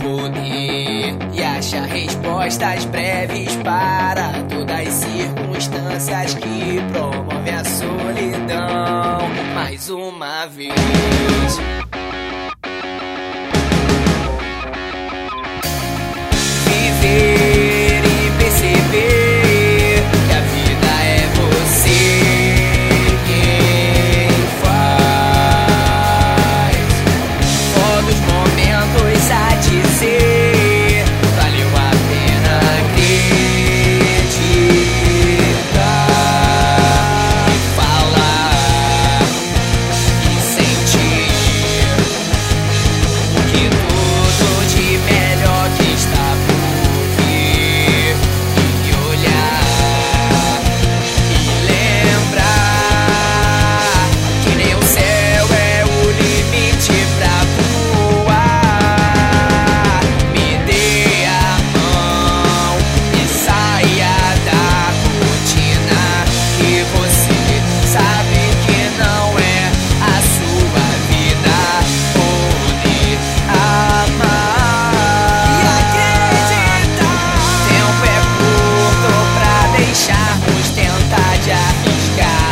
poder e achar respostas breves para todas as circunstâncias que promovem a solidão. Mais uma vez. Viver e perceber que a vida é você quem faz. Todos os momentos a dizer, valeu a pena acreditar e falar e sentir o que tudo de melhor que está por vir e olhar e lembrar que nem o céu é o limite pra voar. Me dê a mão e saia da rotina, que você sabe que não é a sua vida. Poder amar e acreditar. Tempo é curto pra deixarmos tentar de arriscar.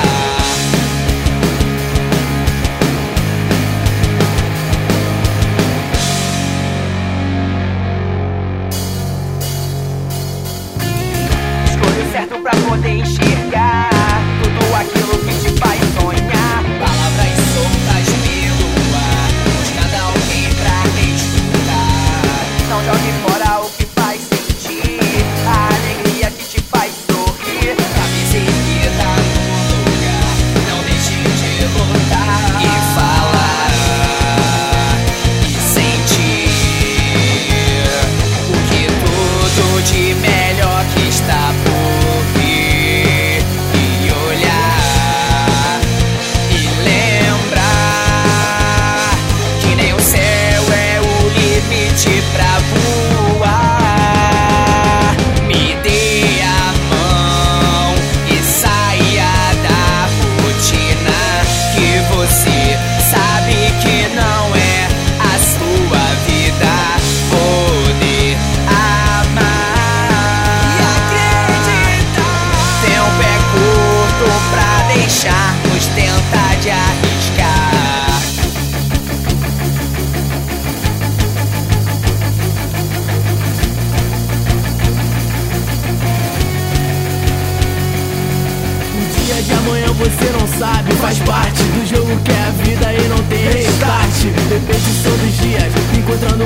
Escolha o certo pra poder enxergar tudo aquilo que te faz sonhar. Palavras soltas pelo ar, buscando alguém pra escutar. Não jogue fora o que faz sentir, a alegria que te faz sorrir. Cabeça erguida no lugar, não deixe de lutar e falar e sentir o que tudo de melhor que está por vir e olhar e lembrar que nem o céu é o limite pra voar. Me dê a mão e saia da rotina, que você sabe que não é a sua vida. Poder amar e acreditar. Tempo é curto pra deixarmos tentar de arriscar. O dia de amanhã você não sabe, faz parte do jogo que é a vida e não tem restart. Repetição dos dias, encontrando